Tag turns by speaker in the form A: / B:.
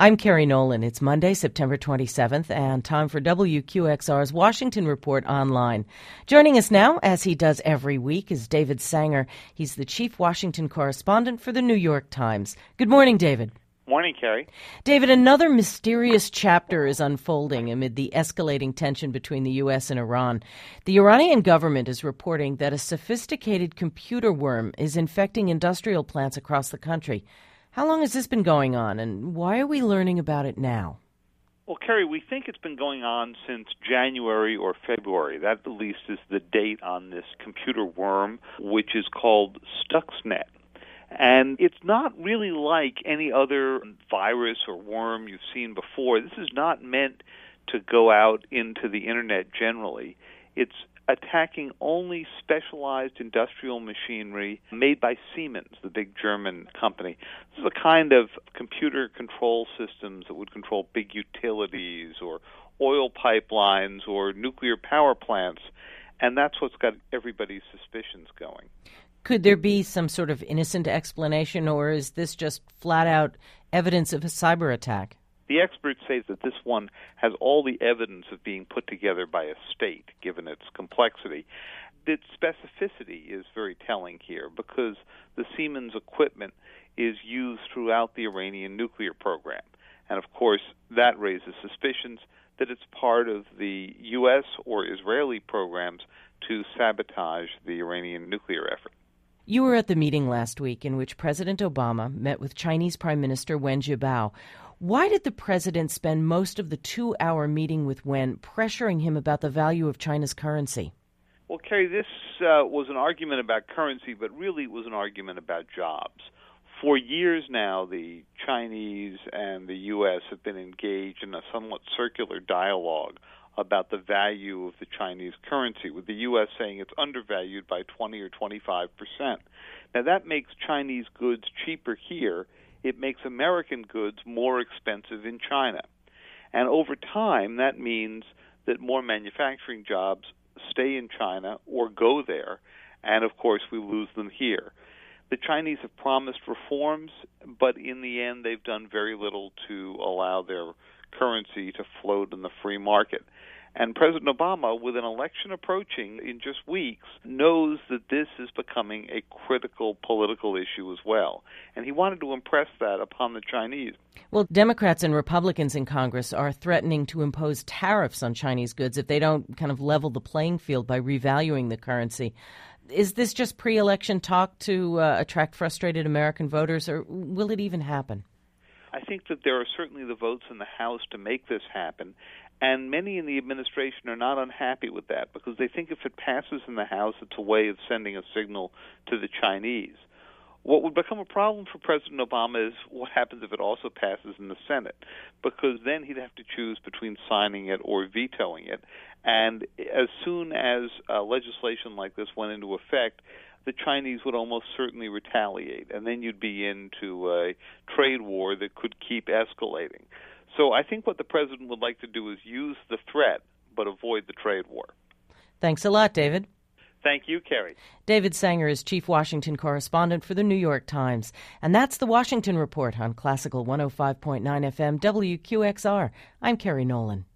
A: I'm Carrie Nolan. It's Monday, September 27th, and time for WQXR's Washington Report Online. Joining us now, as he does every week, is David Sanger. He's the chief Washington correspondent for the New York Times. Good morning, David.
B: Morning, Carrie.
A: David, another mysterious chapter is unfolding amid the escalating tension between the U.S. and Iran. The Iranian government is reporting that a sophisticated computer worm is infecting industrial plants across the country. How long has this been going on, and why are we learning about it now?
B: Well, Carrie, we think it's been going on since January or February. That, at least, is the date on this computer worm, which is called Stuxnet. And it's not really like any other virus or worm you've seen before. This is not meant to go out into the Internet generally. It's attacking only specialized industrial machinery made by Siemens, the big German company. This is the kind of computer control systems that would control big utilities or oil pipelines or nuclear power plants, and that's what's got everybody's suspicions going.
A: Could there be some sort of innocent explanation, or is this just flat-out evidence of a cyber attack?
B: The experts say that this one has all the evidence of being put together by a state, given its complexity. Its specificity is very telling here because the Siemens equipment is used throughout the Iranian nuclear program. And, of course, that raises suspicions that it's part of the U.S. or Israeli programs to sabotage the Iranian nuclear effort.
A: You were at the meeting last week in which President Obama met with Chinese Prime Minister Wen Jiabao. Why did the president spend most of the 2-hour meeting with Wen pressuring him about the value of China's currency?
B: Well, Kerry, this was an argument about currency, but really it was an argument about jobs. For years now, the Chinese and the U.S. have been engaged in a somewhat circular dialogue about the value of the Chinese currency, with the U.S. saying it's undervalued by 20 or 25%. Now, that makes Chinese goods cheaper here. It makes American goods more expensive in China. And over time, that means that more manufacturing jobs stay in China or go there, and of course, we lose them here. The Chinese have promised reforms, but in the end, they've done very little to allow their currency to float in the free market. And President Obama, with an election approaching in just weeks, knows that this is becoming a critical political issue as well. And he wanted to impress that upon the Chinese.
A: Well, Democrats and Republicans in Congress are threatening to impose tariffs on Chinese goods if they don't kind of level the playing field by revaluing the currency. Is this just pre-election talk to attract frustrated American voters, or will it even happen?
B: I think that there are certainly the votes in the House to make this happen, and many in the administration are not unhappy with that because they think if it passes in the House, it's a way of sending a signal to the Chinese. What would become a problem for President Obama is what happens if it also passes in the Senate, because then he'd have to choose between signing it or vetoing it. And as soon as legislation like this went into effect, the Chinese would almost certainly retaliate, and then you'd be into a trade war that could keep escalating. So I think what the president would like to do is use the threat, but avoid the trade war.
A: Thanks a lot, David.
B: Thank you, Carrie.
A: David Sanger is chief Washington correspondent for the New York Times. And that's the Washington Report on Classical 105.9 FM WQXR. I'm Carrie Nolan.